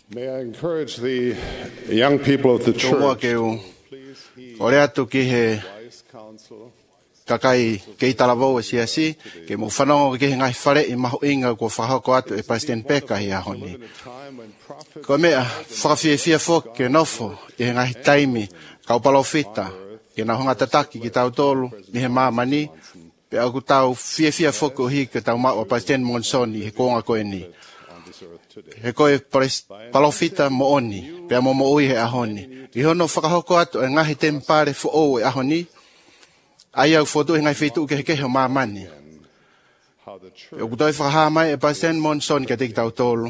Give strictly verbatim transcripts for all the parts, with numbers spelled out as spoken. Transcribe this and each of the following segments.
May I encourage the young people of the Tōmoa church ke u, please heed o rea tu ki he wise counsel kakai ke i talavou e siasi, ke mo whanongo ke he ngai whare i maho inga ko whahako atu e President Peka hi ahoni. in a time when prophets Ko mea, whakawhiawhia fok ke nofo, i he ngai taimi, kau palofita, ke na honga tataki ki tau tolu, ni he mamani, pe au ku tau whiawhia fok o hi ke tau mao o President Monsoni, he konga koe ni. on this earth today. He koe pres- palofita mo oni, pe mo mo ui he ahoni. I hono whakahoko atu e ngahi tempare fo o e ahoni, ai au foto e ngai whetu ke he kehe o mamani. How the church O kutoi whakaha mai e President Monson ke te ki tau tolu.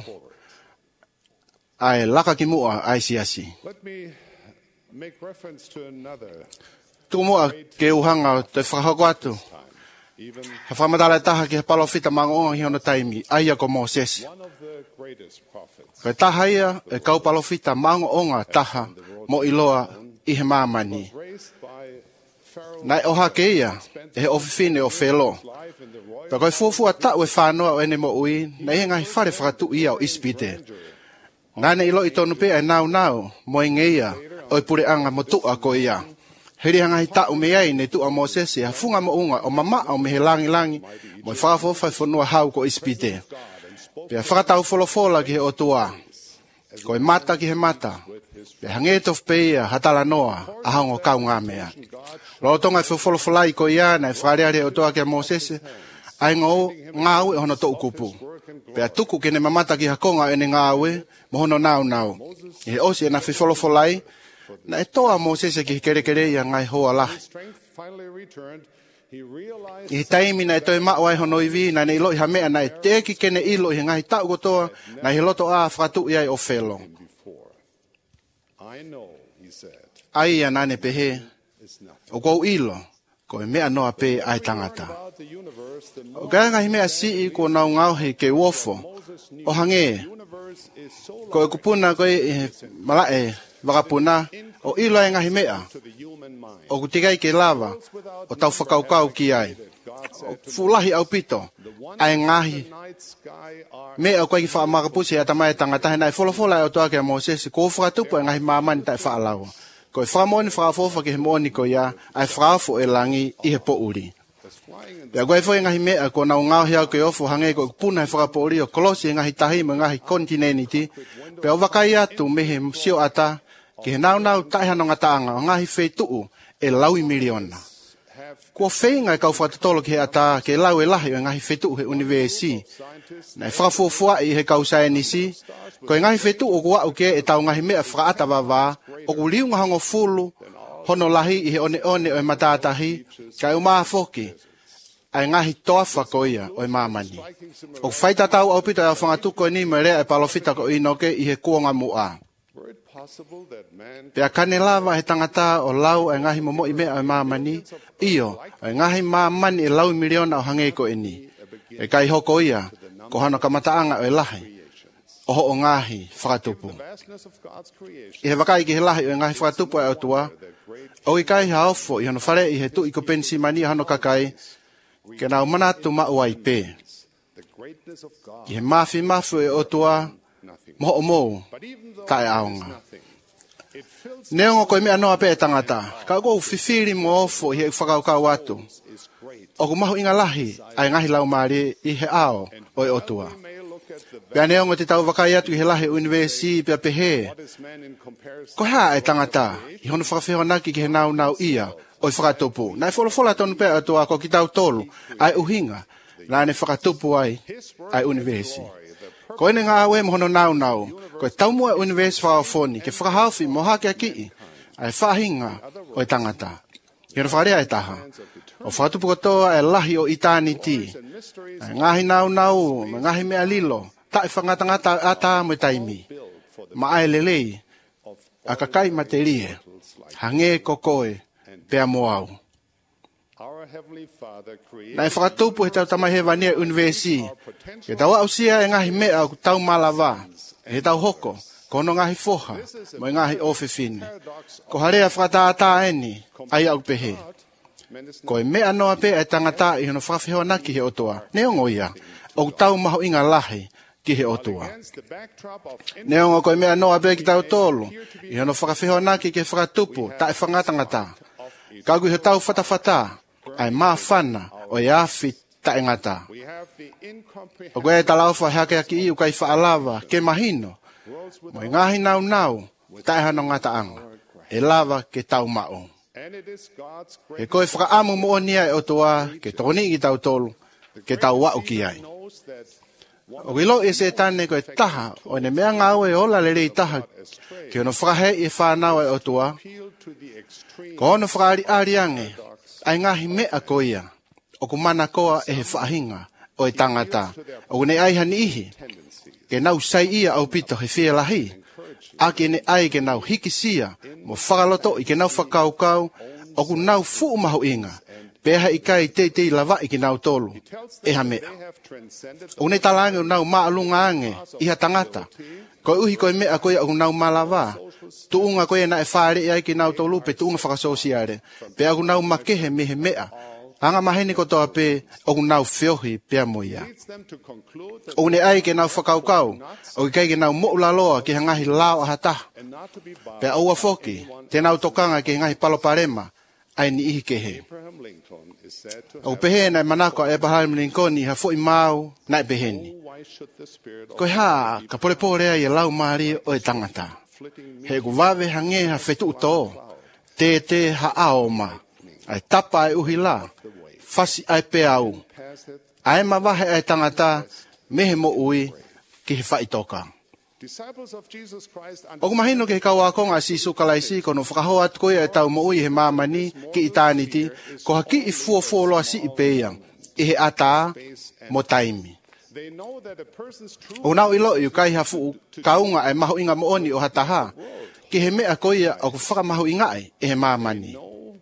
Ai laka ki mua ai siasi. Let me make reference to another Tuku mua ke uhanga o te whakahoko atu. time. Even He whamatala taha ki he palofita mangonga hi hono taimi, ai a ko Moses. one of the greatest prophets Koe taha ia e kau palofita mangonga taha mo iloa i he mamani. raised by Pharaoh Nai oha ke ia, e he ofifine o whelo. live in the royal Pa koe fuafua tau e whanua o ene mo ui, nei he ngai whare whakatu ia o ispite. Ngane ilo i tonu pe e nau nau, mo i ngeia, o i pure anga mo tua ko ia. Heri hanga hi tau me ai ne tua Moses e hafunga mo unga o mama o me he langi langi, mo i whakafo whai whanua hau ko ispite. Pea whakatau wholofola ki he o tua. Ko i mata ki he mata. Pea hangetof pe ia hatala noa, a hango kau ngā mea. Lo tonga i wholofolai ko ia na i whareare o tua ki a Moses, ai ngau ngau e hono tau kupu. Pea tuku kene mamata ki hakonga ene ngau e, mo hono nau nau. I he osi e na wholofolai, na e toa Moses ki kere kere ia ngai hoa lahi. strength finally returned. He realized I he taimi na e toi mao ai hono iwi, na ne ilo i hamea na e teki kene ilo i he ngai tau kotoa, na he loto a whakatu iai o whelo. him before. I know, he said, Ai ia nane pehe, it's nothing. o kou ilo, ko e mea noa pe ai tangata. About the universe, the O kaya ngahi mea si i ko nau ngau he ke wofo, o hange, universe is so ko e kupuna ko e he malae, wakapuna, o ilo e ngahi mea, to the human mind. o kutikai ke lava, o tau whakaukau ki ai. O fulahi au pito, ai ngahi, Night sky are me o koe ki whaamakapusi e tamai tangata he nai wholofola e o toa ke a Moses, ko whakatupu e ngahi mamani tai whaalawa. Ko e whaamoni whaafofa ke he mooni ko ia, ai whaafo e langi i he pouri. was flying in Pea koe whai ngahi mea ko nau ngau hiau ke ofo hange ko puna he whakapouri o kolosi e ngahi tahi mo ngahi kontineniti. Pea o wakai atu me he sio ata, ki he nau nau tai hano ngataanga o ngahi wheituu e laui miliona. have Kua whainga e kau whatatolo ki he ata ke lau e lahi o ngahi whetu he universi. scientists Nei whakafuafua i he kau sainisi, ko e ngahi whetu o kua uke e tau ngahi mea whakaata wawa, o ku liunga hango fulu, hono lahi i he one one o e matatahi, ka e umaa foki, ai ngahi toa whakoia o e mamani. O whaita tau au pita e whangatuko ni me rea e palofita ko inoke i he kuonga mua. were it possible that man Pea kane lava he tangata o lau e ngahi momo i mea o e mamani, iyo, e ngahi mamani e lau miliona o hange ko e ni. E kai hoko ia, ko hano kamataanga o e lahi, oho o ngahi whakatupu. vastness of God's creation, I he wakai ki he lahi o e ngahi whakatupu e autua, o i kai haofo i hano whare i he tu i ko pensi mani hano kakai, ke nau manatu maua i pē. the greatness of God, I he mafi mafu e autua, nothing. moho o mou, But even though tae there is aonga. nothing, it fills Neongo koe mea noa pē e tangata, ka kou whiwhiri mo ofo i he whakaukau atu. is great. O ku mahu inga lahi, ai ngahi lau maari i he ao o e otua. We may look at the Pea neongo te tau wakai atu i he lahi universi pia pehe. what is man in comparison Ko hea e tangata, i hono whakawhiho naki ki he nau nau ia, o i whakatupu. Nai wholofola tonu pea atua ko ki tau tolu, ai uhinga, nā ne whakatupu ai, ai universi. Ko ene ngā awe mohono nau nau, ko e tau mua e universi whakawhoni, ke whakahawhi mo hake a ki, ai whahinga o e tangata. I hono whakarea e taha. O whakatupu kotoa e lahi o eternity. and mysteries Ai ngahi nau nau, ma ngahi mea lilo, tae whangatangata ata mo taimi. Ma ai lelei, a kakai materie, hange kokoe, pea moau. our heavenly Father created Nai whakatupu he tau tamai he wania universi. Ke tau ausia e ngahi mea o tau malawa, he tau hoko, ko no ngahi foha, mo ngahi ofifine. Ko harea whakataata eni, ai au pehe. man is Ko e mea noa pe e tangata i hono whawhiho naki he otoa. Ne ongo ia, o tau maho inga lahi, ki he otua. Against the backdrop of Neongo koe mea noa be ki tau tolu, i hono whakawhihoanaki ke whakatupu, tae whangatangata. Kagu he tau whatawhata, ai maa whana o e awhi tae ngata. we have the O koe e talauwha hake aki iu kai whaalawa ke mahino, mo i ngahi nau nau, tae hano ngata anga, e lava ke tau mao. and it is God's He great koe whakaamu mo nia e otoa, ke toni ki tau tolu, ke tau wau ki ai. knows that O ilo e se tane koe taha, o ne mea ngau e ola lere i taha, ke ono whakahe i whanau e otoa, appeal to the extreme ko ono whakaari ariange, ai ngahi mea ko ia, o ku mana koa e he whaahinga, o e tangata, o ne ai hani ihi, tendencies. ke nau sai ia au pito he whialahi, a ke ne ai ke nau hikisia, mo whakaloto i ke nau whakaukau, o ku nau fuu mahu inga, peha i kai te te lava i ke nau tolu, Tells e them ha that mea. they have transcended O ne talange o nau maalunga ange, iha tangata, koe uhi koe mea koe o nau malava, tuunga koe na e whaare i ai ke nau tolu pe tuunga whakasosiare, pe au nau makehe mehe mea, anga maheni ko toa pe o nau whiohi pea moia. leads them to conclude that O ne ai ke nau whakaukau, o kai ke nau mo'ulaloa ke hangahi lao ahata, and not to be bound. pe aua foki, te nau tokanga ke hangahi paloparema, ai ni ihi ke he. Abraham Lincoln is said to O have pehe na manako a Abraham Lincoln i ha fo i mau na e beheni. why should the spirit of Koe ha, ka pole pōrea i lau maari o e tangata. flitting He ku wawe hange ha whetu uto, te te ha aoma, ai tapa ai uhi la, fasi ai pe au, passeth ai mawahe ai tangata, mehe mo ui, ki he whaitoka. disciples of Jesus Christ O ku mahino ke kau akonga si sukalaisi, kono whakahoa at koe e tau mo ui he mamani, ki i tāniti, ko haki i fua fua loa si i peiang, i he ata, mo taimi. they know that a person's true O nau ilo i kai ha fu kaunga ai mahu inga mo oni o hataha, ki he mea koia o ku whakamahu inga ai, e he mamani.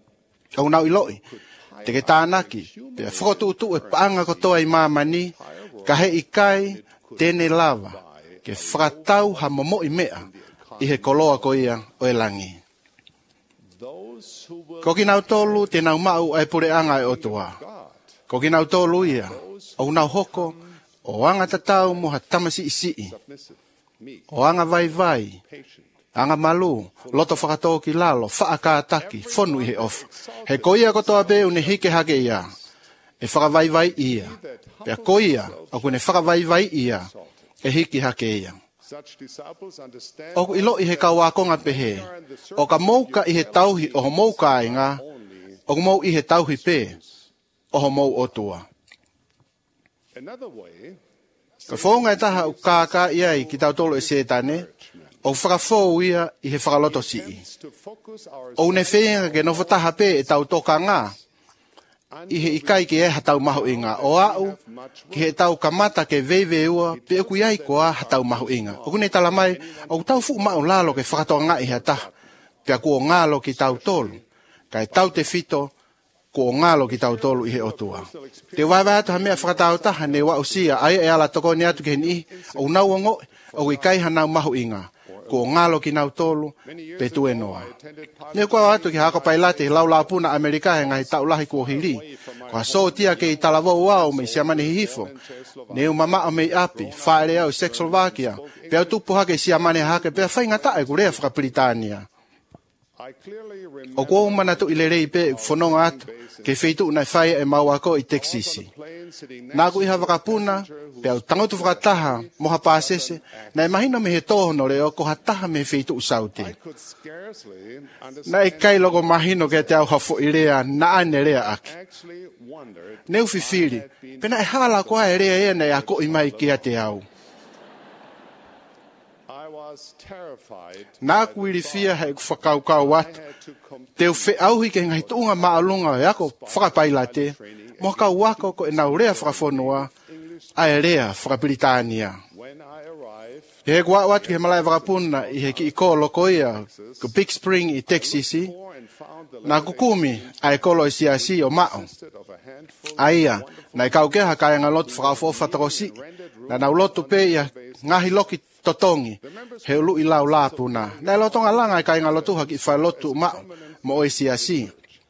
O nau ilo i, te ke tānaki, pe whakotu utu e paanga kotoa i mamani, ka he i kai, tēne lava, ke whakatau ha momo i mea, i he koloa koia o e langi. those who will Ko ki nau tolu, te nau mau ai pureanga e otua. God Ko ki nau tolu ia, o nau hoko, o anga tatau mo ha tamasi isi i, submissive, meek, o anga vai vai, patient, anga malu, loto whakatō ki lalo, whaakātaki, whonu i he ofa. He koia kotoa pe une hike hake ia, e whakavaivai ia. Pea koia, o kune whakavaivai ia, e hiki hake ia. such disciples understand O ilo i he kawakonga pehe, o ka mouka i he tauhi o ho mouka ai ngā, o mou i he tauhi pe, o ho mou otua. another way Ka whonga e taha u kāka ia i ki tau tolo e sētane, o whakafou ia i he whakaloto si i. is to focus our O ne whenga ke no whataha pe e tau toka ngā, i he ikai ke e hatau mahu inga. O au, ki he tau kamata ke veive ua, pe e kuiai koa hatau mahu inga. O kune tala mai, o tau fu mau lalo ke whakatoa ngā i he taha, pe a kua ngālo ki tau tolu, kai tau te fito, kua ngālo ki tau tolu i he otua. Te waiwai atu ha mea whakatau taha ne wa usia, ai e ala toko ni atu ke ni, o nau ongo, o i kai hanau mahu inga, kua ngālo ki nau tolu, pe tue noa. Ne kua atu ki hako pailate lau la puna Amerika he ngai tau lahi kua hiri. Kua so tia ke i talavo wau me siamane hihifo. Ne u mama o mei api, whaere au Czechoslovakia. Pe au tupu hake siamane hake, pe a whainga tae kurea Whakapritania. I clearly remember O kua umana tu ile rei pe whanonga atu, ke wheitu unai whaia e mau ako i Texisi. plane sitting Nā next ku iha wakapuna, pe au tangotu whakataha, moha pāsese, na e mahino me he tōhono reo, ko hataha me wheitu usaute. could scarcely understand Na e kai logo mahino ke te au hafo i rea, na ane rea aki. actually wondered Neu whiwhiri, pena e hala koa e rea ea nei a ko i mai kia te au. I was terrified Nā kuiri fia hei ku whakaukau atu. had to compare Teu whi auhi ke ngai tuunga maalunga e ako whakapaila te. Mo kau wako ko e nau rea whakafonua, a e rea Whakapritania. when I arrived He he kua watu ke malai wakapuna i he ki i kolo koia, ko Big Spring i Texisi, for and found the na kukumi a e kolo i siasi o mao. listed of a handful Aia, na i kau keha kai ngā lotu whakafofa takosi, na nau lotu pe ia ngahi loki totongi, he ulu i lau lāpuna. Na i lotonga langa i kai ngā lotu haki i whai lotu mao, mo o i siasi.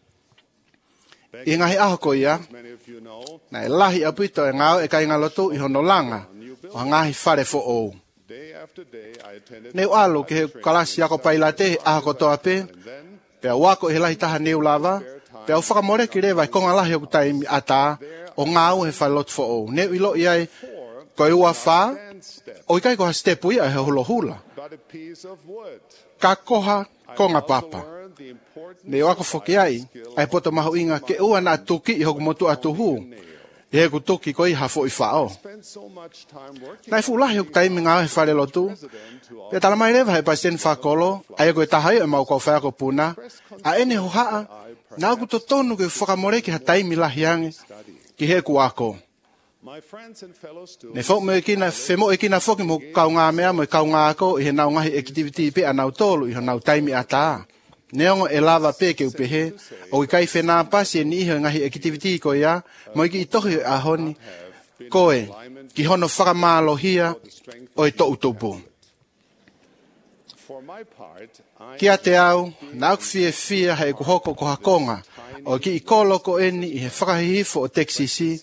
I ngahi aho ko ia, many of you know na e lahi apuito e ngāo e kai ngā lotu i hono langa, o ngahi whare fo o. Day after day, I attended Neu alo ke he kalasi ako pailate aha kotoa pe, pea wako he lahi taha neu lava, pea u whakamore ki rewa i konga lahi o taimi ata, o ngau he whalot fo o. Neu ilo iai, ko e ua wha, o ikai ko ha stepu ia he hula hula. but a piece of wood. Ka koha konga papa. Learned the important Ne wako whoki ai, ai poto mahu inga ke ua na tuki i hoku motu atu hu. I he ku tuki ko i hafo i whao. spent so much time working Nai fulahi o taimi ngā he whare lotu. Pea tala mai rewa he pasen whakolo, ai koe tahai e mau kau whako puna. A ene ho haa, nā ku to tonu ke whakamore ki ha taimi lahi ange, ki he ku ako. my friends and fellow students. Ne fok me kina, whemo e kina foki mo kau ngā mea mo kau ngā ako, i he nau ngahi activity pe a nau tolu, i he nau taimi ata. Neongo e lava pe ke upehe, o i kai whenā pasi e ni iho ngahi activity ko ia, mo iki i tohi a honi, koe, ki hono whakamalo hia, o i to utupu. For my part, I Kia te au, nā ku fie fia hei ku hoko ko hakonga, o ki i kolo ko eni i he whakahihifo o teksisi,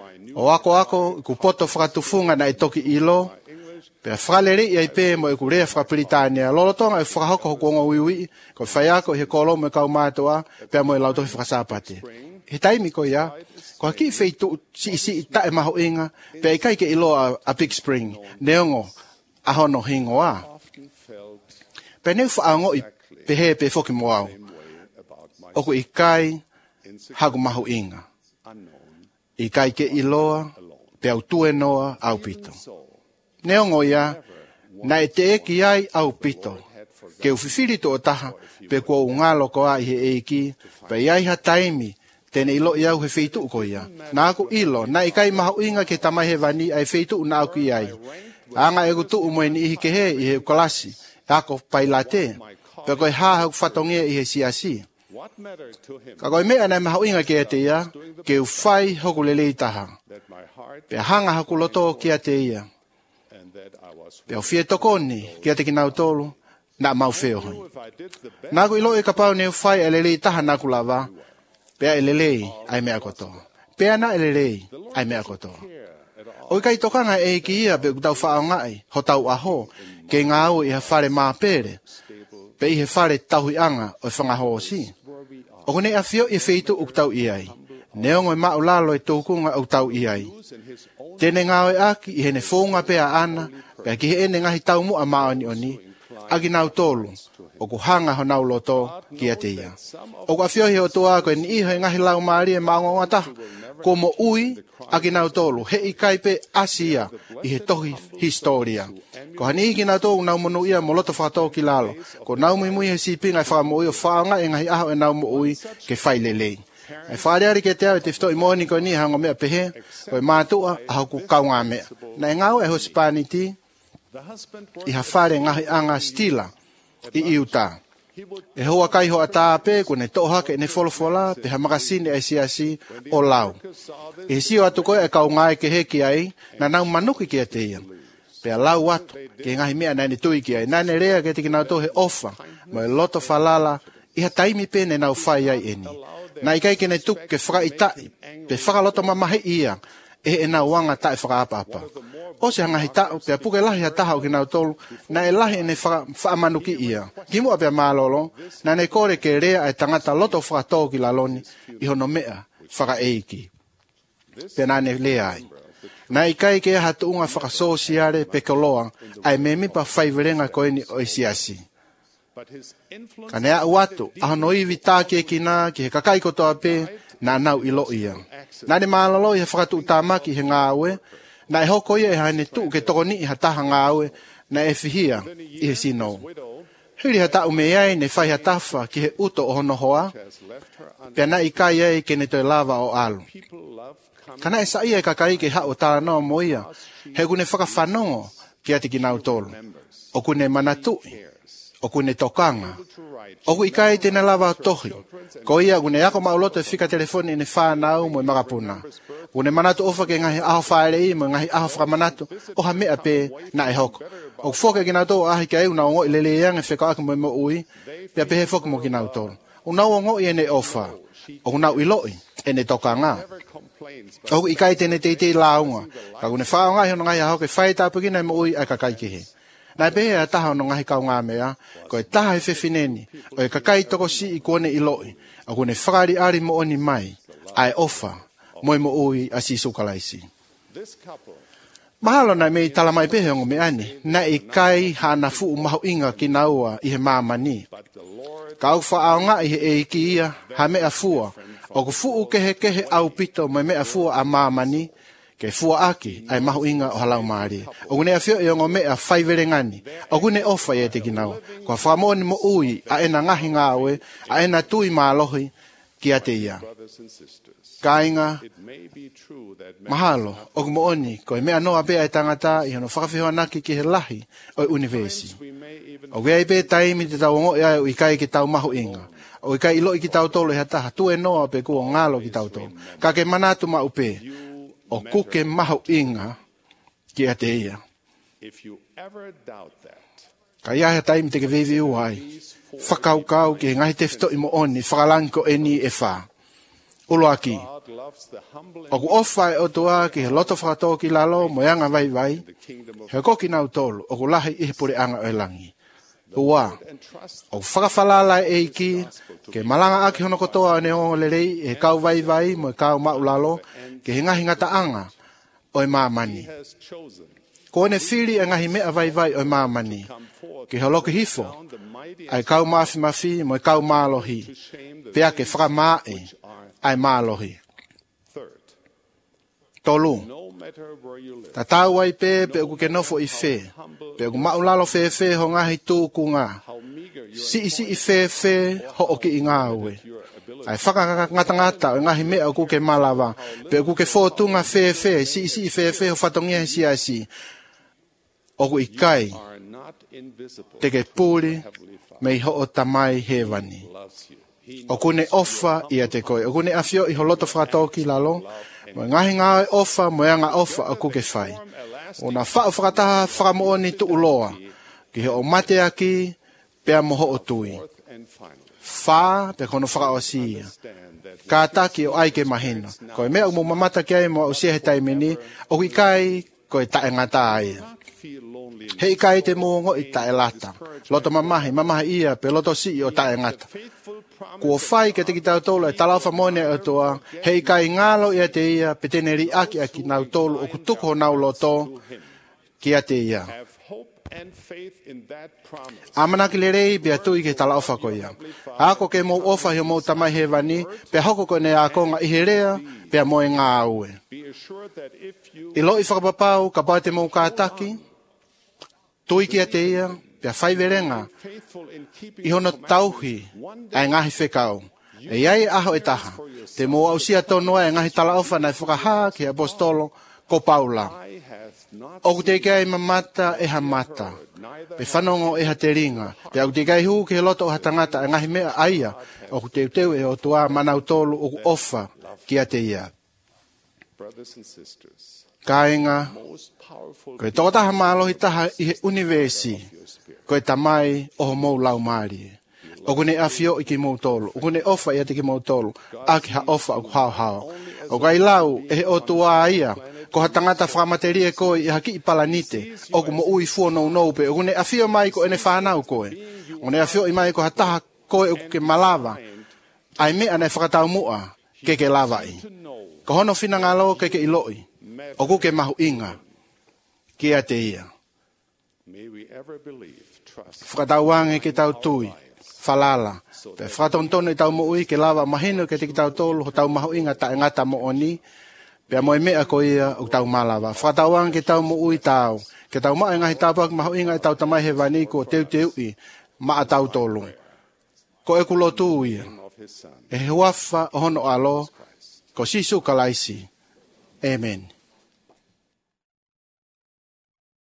o ako ako i ku poto whakatufunga na i toki ilo, pea whakalere i ai pē mo i ku rea whakapiritania, lolotonga i whakahoko hoko onga wiwi, ko whai ako i he kolo mo i kau mātua, pea mo i lautohi whakasāpate. He taimi ko ia, ko haki i wheitu si i si i tae maho inga, pea i kai ke ilo a, a Big Spring, neongo, ahono hingo a. often felt Pe neu whaango i pehe pe whoki moau. the way about my Oku i kai hagu mahu inga. unknown I kai ke iloa, pe au tue noa au pito. soul. Neongo ia, na e te eki ai au pito. Ke uwhiwhiri to o taha, pe kua ungalo koa i he eiki, pe iai ha taimi, tene ilo i au he wheitu ko ia. Nā aku ilo, na i kai mahu inga ke tamai he wani ai wheitu na au ki ai. Anga e kutu umoe ni ihi ke he i he kolasi, ako pailate, pe koe haha whatongia i he siasi. What mattered to him Ka koe mea nei mahu inga ke te ia, ke u whai hoku lelei taha. that my heart Pe hanga haku loto kia te ia. and that I was Pe au fie tokoni, kia te ki nau tolu, na mau wheo hoi. if I did the best Nā ku ilo e ka pau ne whai e lelei taha nā ku lava, pea e lelei ai mea kotoa. Pea na e lelei ai mea kotoa. here at all. O i kai tokanga e ki ia pe kutau whao ngai, ho tau aho, ke ngā au i he whare mā pere, pe i he whare tauhi anga o i whangaho o si. O kone a whio i wheitu u tau i ai. Neongo i mao lalo e tōkunga u tau i ai. In his own Tēne ngāo e aki i hene whōnga pea ana, pea ki he ene ngahi tau mua maoni oni, agi nau tōlu, o ku hanga ho nau loto ki a te ia. O ku a whiohi o tō ako e ni iho e ngahi lau maari e maonga ngata, ko mo ui, agi nau tōlu, he i kai pe asia i he tohi historia. Ko hani iki nau tōku nau monu ia mo loto whakatō ki lalo, ko nau mui mui he sipinga e whakamo ui o whaanga e ngahi aho e nau mo ui ke whailelei. E whareari ke te au te whito i mōni ko ni hango mea pehe, ko e mātua a hau ku kaunga mea. Na e ngau e ho Spaniti, the husband i ha whare ngahi anga stila i iuta. E hoa kai ho ata pe ko ne toha ke ne folofola pe ha makasini ai siasi o lau. E si o atu koe e kaunga e ke heki ai, na nau manuki ki a te ia. Pe a lau atu, ke ngahi mea nani tui ki ai. Nane rea ke tiki nau tohe ofa, mo e loto falala, i ha taimi pe ne nau whai ai eni. Na i kai ke ne tuk ke whaka i tai, pe whakaloto mamahe ia, e e nau wanga tai whakaapapa. O se hanga hi tau, pia puke lahi ha taha o ki nau tolu, na e lahi ne whaamanuki ia. Kimua pia mālolo, na ne kore ke rea e tangata loto whakatō ki laloni, i hono mea whaka eiki. Pia nā ne lea ai. Na i kai ke ha tuunga whakasosiare pe koloa, ai me mipa whaiverenga koeni o isiasi. but his influence Ka nea uatu, aho no iwi tāke ki nā, ki he kakai kotoa pe, nā nau ilo ia. Nā ne mālolo i he whakatu utamaki he ngāwe, na e hoko ia e haine tu ke toko ni i ha taha ngāwe, na e whihia i he sino. widow Hiri ha tau me ai ne whai ha tawha ki he uto o hono hoa, has left her un- pia na i kai ai ke ne toi lava o alu. people love coming Kana e sa ia e kakai ke hao tāna no mo ia, he kune whakawhanongo ki ati ki nau tolu. O kune manatui, o kune tokanga, to write o ku i kai tēnā lava tohi. Ko ia kune ako mauloto e whika telefoni ne whānau mo i magapuna. Kune manatu ofa ke ngahi aho whaere i mo ngahi aho whakamanatu, o ha mea pē na e hoko. O ku whoke ki nau tō ahi ka eu na ongo i lele iang e whika aki mo i mo ui, pia pehe whoki mo ki nau tō. Unau o ngoi ene ofa. O unau iloi. Ene toka ngā. O i kai tene te te launga. Ka kune whao ngai hono ngai ahoke whai tāpukina mo ui ai kakai kihe. Nai pehe a taha no ngahi kau ngā mea. Ko e taha e whewhineni. O e kakai toko si i kone iloi. O kune whakari ari mo oni mai. Ai ofa. Moi mo ui a si sukalaisi. Mahalo nai mei tala mai pehe ongo me ani. Na i kai hana fuu maho inga ki naua i he mamani. Ka au wha ngā i he e iki ia. Ha mea fua. O ku fuu kehe kehe au pito mai mea fua a mamani. Ke fua aki ai maho inga o halau maari. O kune a fio i ongo mea whaivere ngani. O kune ofa i e te kinau. Kua whamoni mo ui a ena ngahi ngāwe. A ena tui mālohi ki a te ia. Kainga, mahalo, o ku mooni, ko e mea noa bea e tangata i hono whakawhihoa naki ki he lahi o i universi. O wea i bea taimi te tau ongo ia o i kai ki tau maho inga. O i kai ilo i ki tau tolo i hataha, tu e noa pe kua ngalo ki tau tolo. Ka ke manatu ma upe, o kuke maho inga ki a te ia. Ka ia he taimi te ke vivi uai, whakaukau ki ngahi te fito i mooni, whakalanko e ni e wha. Ulo aki. O ku ofai o tua ki he loto whakatō ki lalo, moyanga vai vai, he koki nau tolu, o ku lahi i he pure anga o e langi. Ua, o ku whakawhalala e iki, ke malanga aki hono kotoa o ne o lerei, e kau vai vai, mo e kau mau lalo, ke he ngahi ngata anga o e maamani. Ko ne whiri e ngahi mea vai vai o e maamani, ke he loki hifo, ai kau maafi mafi, mo e kau maalohi, pea ke whakamae, ai maalohi. Tolu. Ta tau ai pe pe ku ke nofo i fe. Pe ku maulalo fe fe ho ngahi tūku ngā. Si si i fe fe ho o ki i ngā ue. Ai whaka ngata ngata o ngahi mea ku ke malawa. Pe ku ke fōtunga fe fe. Si si i fe fe ho whatongia si a si. O ku i kai. Te ke pūri mei ho o tamai hewani. O kune ofa i a te koe. O kune awhio i ho loto whakatoki lalo. Mo ngahi ngā ofa, mo ea ngā ofa a kuke whai. O nā whao whakataha whakamooni tu uloa. Ki he o mate aki, pea moho o tui. Wha, pe kono whakaosia. Ka taki o aike mahina. Ko e mea umu mamata ki ai mo o sia he taimini, o ki kai ko e tae ngata ai. He i kai te muongo i tae lata. Loto mamahi, mamahi ia, pe loto si o tae ngata. Kua whai ke te ki tau tolu e talawha mone o toa, hei kai ngalo i a te ia, pe tene ri aki aki nau tolu o kutuko nau loto ki a te ia. Amanaki le rei pe atui ke talawha ko ia. Ako ke mou ofa heo mou tamai he wani, pe hoko ko ne a konga i he rea, pe a moe ngā aue. I lo i whakapapau, ka pau te mou kātaki, tui ki a te ia, pia whaiverenga, i hono tauhi, ai ngahi whekau. E iai aho e taha, te mo au sia tonoa e ngahi talaofa nai whakaha ki apostolo ko Paula. Oku te kai mamata e ha mata, pe whanongo e ha te ringa, pe au te kai hu ki he loto o ha tangata e ngahi mea aia, oku te uteu e o tua manau tolu oku ofa ki a te ia. Kainga, koe tōtaha mālohi taha i he universi, koe tamai o mou lau maari. O kune awhio i ki mou tolu, o kune ofa i ate ki mou tolu, a ki ha ofa o hao hao. O kai lau e he o tua ia, ko ha tangata whakamateria koe i haki i palanite, o ku mo ui fua nou nou pe, o kune awhio mai ko ene whanau koe. O kune awhio i mai ko ha taha koe o ke malawa, ai mea nei whakatau mua, ke ke lawai. Ko hono whina ngalo ke ke iloi. O kuke mahu inga, ki a te ia. Whakatauange ke tau tui, whalala. Pe whakatontono i tau mo ui ke lawa mahino ke te ki tau tolu, ho tau mahu inga ta ngata mo oni, pe a moe mea ko ia o tau malawa. Whakatauange ke tau mo ui tau, ke tau maa ngahi tāpua ki mahu inga i tau tamai he wani ko teu teu i, maa tau tolu. Ko e kulo tū ia, e he huafa o hono alo, ko sisu kalaisi. Amen.